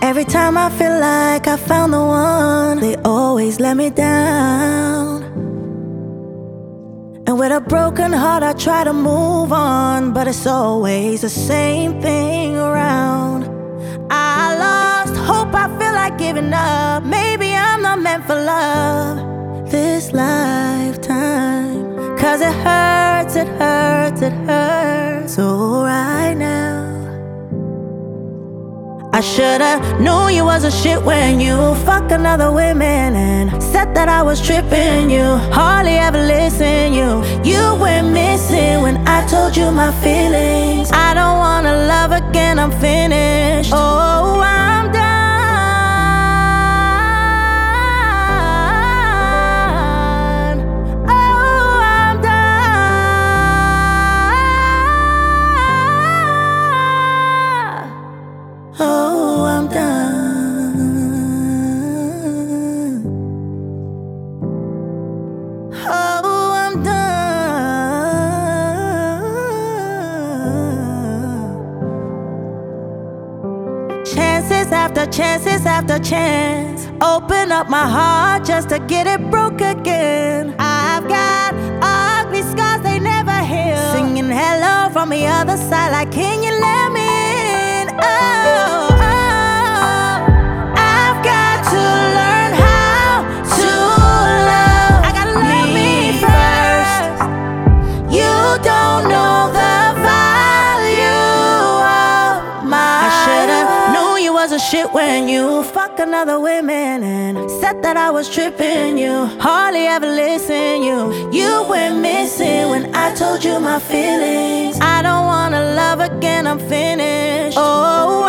Every time I feel like I found the one, they always let me down. And with a broken heart I try to move on, but it's always the same thing around. I lost hope, I feel like giving up. Maybe I'm not meant for love this lifetime. Cause it hurts, it hurts, it hurts so right now. I shoulda known you was a shit when you fuck another woman and said that I was tripping. You hardly ever listen. You went missing when I told you my feelings. I don't wanna love again, I'm finished. Oh, I'm done. Oh, I'm done. Oh, I'm done. Oh, I'm done. Chances after chances after chance, open up my heart just to get it broke again. I've got ugly scars, they never heal. Singing hello from the other side, like, can you let me in? Oh. Was a shit when you fuck another woman and said that I was tripping. You hardly ever listen. You went missing when I told you my feelings. I don't wanna love again, I'm finished. Oh,